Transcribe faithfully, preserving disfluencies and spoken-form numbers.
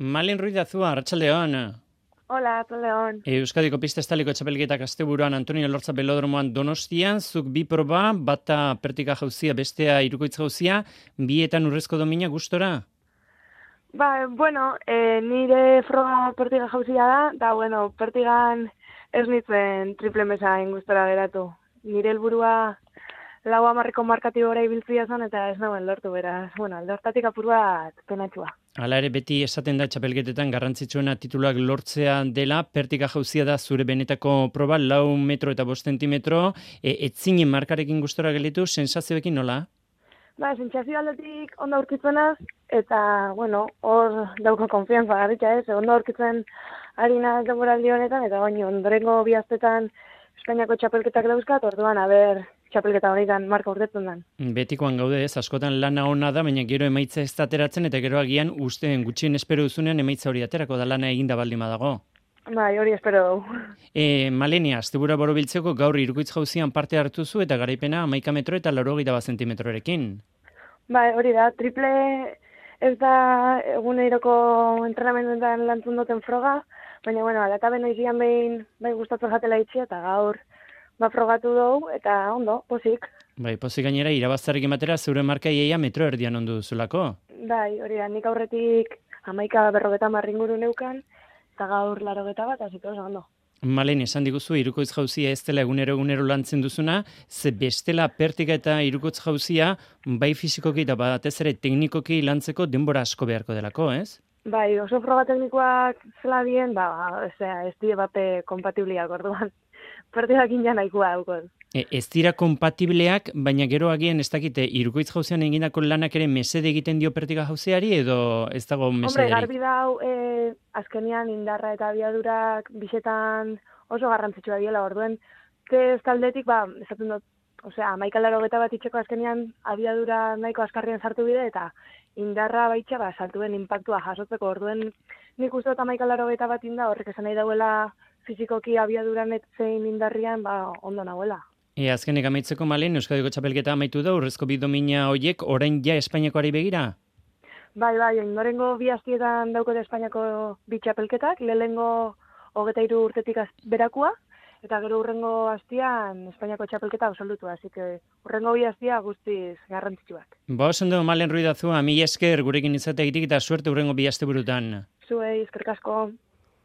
Malen Ruiz de Azua, arratsaldeon. Hola, arratsaldeon. Euskadiko pista estaliko txapelketak asteburuan Antonio Elortza Belodromoan Donostian, zuk bi proba, bata pertika jauzia, bestea hirukoitz jauzia, bietan urrezko domina gustora? Ba, bueno, e, nire froga pertiga jauzia da, eta, bueno, pertigan ez nitzen triple mesa ingustora geratu. Nire helburua lau hamarreko markatibora ibiltzia zen, eta ez nagoen lortu, beraz, bueno, alde hortatik apur bat penatxua. Hala ere beti esaten da txapelketetan garrantzitsuena tituluak lortzea dela, pertika jauzia da zure benetako proba, lau metro eta bost zentimetro, e, etzinen markarekin gustora gelitu, sensazioekin nola? Ba, sentsazio aldetik ondo aurkitzenaz, eta, bueno, hor dauko konfianza garritza ez, ondo aurkitzen harina denboraldi honetan, eta baino, ondorengo bi astetan Espainiako txapelketak dauzkat, orduan, aber, txapelketa honetan marka urtetzen den. Betikoan gaude ez, askotan lana ona da, baina gero emaitza ez da ateratzen, eta gero agian usteen gutxien espero duzunean emaitza hori aterako da lana eginda baldin badago. Bai, hori espero dugu. E, Malenia, astebura borobiltzeko gaur hirukoitz jauzian parte hartu zu eta garaipena hamaika metro eta laurogeita bat zentimetrorekin. Bai, hori da, triple ez da eguneroko entrenamenduetan lantzun duten froga, baina, bueno, alataben noizian behin bai gustatzen jatela itxi, eta gaur ba frogatu dugu, eta ondo, posik. Bai, pozik gainera, irabaztarekin batera zeure marka iaia metro erdian ondu duzulako. Bai, hori da, nik aurretik hamaika berrogeta marringuru neukan, eta gaur larogeta bat, hasiko oso ondo. Malen, esan diguzu, hirukoitz jauzia ez dela egunero egunero lantzen duzuna, ze bestela pertika eta hirukoitz jauzia, bai fizikoki eta batez ere teknikoki lantzeko denbora asko beharko delako, ez? Bai, oso froga teknikoak zela bien, ba, osea, ez die bate kompatibliak orduan. Pertikak inja nahikoa daukot. E, ez dira kompatibleak, baina gero agian ez dakite, hirukoitz jauzian egindako lanak ere mesede egiten dio pertika jauziari edo ez dago mesederik? Hombre, garbi dau, e, azkenian indarra eta abiadurak bisetan oso garrantzitsua diela, orduen, ez taldetik, ba, esaten dut, osea, hamaika larogeta bat itxeko azkenian abiadura nahiko azkarrien sartu bide, eta indarra baitxa, ba, saltuen impactua jasotzeko, orduen, nik uste dut hamaika larogeta bat inda, horrek esan nahi dauela fizikoki abiaduran etzein indarrian, ba, ondo nagoela. E, azkenek amaitzeko Malen, Euskadiko txapelketa amaitu da, urrezko bi domina hoiek, orain ja Espainiakoari begira? Bai, bai, ondorengo bi hastietan daukote Espainiako bi txapelketak, lehengo hogeta hiru urtetik berakua, eta gero urrengo hastian Espainiako txapelketa absolutua, así que urrengo bi hastia guztiz garrantzitsuak. Ba, oso ondo Malen Ruiz de Azua, mila esker gurekin izategitik eta suerte urrengo bi asteburutan. Zuei, eskerrik asko.